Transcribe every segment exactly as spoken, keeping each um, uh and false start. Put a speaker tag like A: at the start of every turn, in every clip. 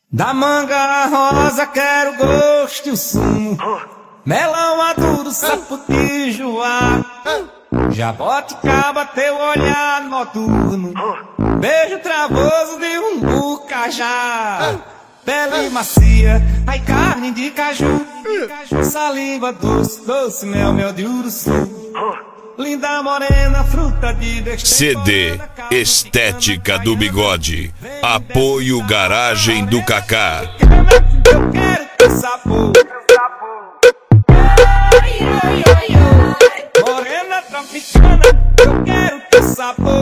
A: Da manga rosa quero gosto e o sumo, melão maduro, saputijoá, jaboticaba teu olhar noturno, beijo travoso de um bucajá, pele macia, ai carne de caju, saliva doce, doce mel, mel de uruçu, linda morena, fruta de
B: C D Estética do Bigode. Apoio Garagem do Kaká.
A: Eu quero teu sabor, morena tropicana, eu quero teu sabor.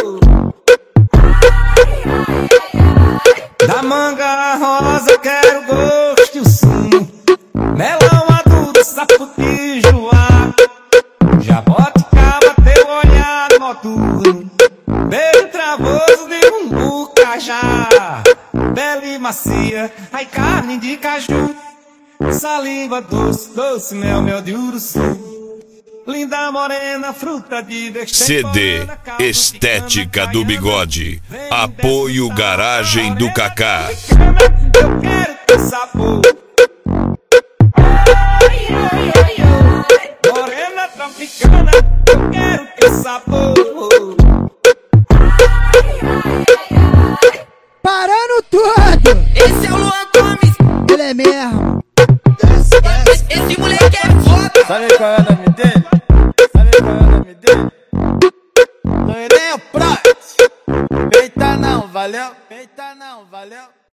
A: Da manga rosa quero gosto e o sumo, melão maduro, saputijoá, jaboticaba teu olhar noturno, beijo travoso de um bucajá, pele macia, ai carne de caju, saliva doce, doce mel, mel de uruçu, linda morena, fruta de
B: C D Estética do Bigode. Apoio Garagem do Kaká.
A: Eu quero teu sabor, morena tropicana, eu quero teu sabor.
C: Parando tudo!
D: Esse é o Luan Gomes,
C: Ele é mesmo!
D: esse, esse moleque é foda.
E: Sabe qual é o nome dele? Sabe qual é o nome dele? Loirinho Prot. Peita não, valeu? Peita não, valeu?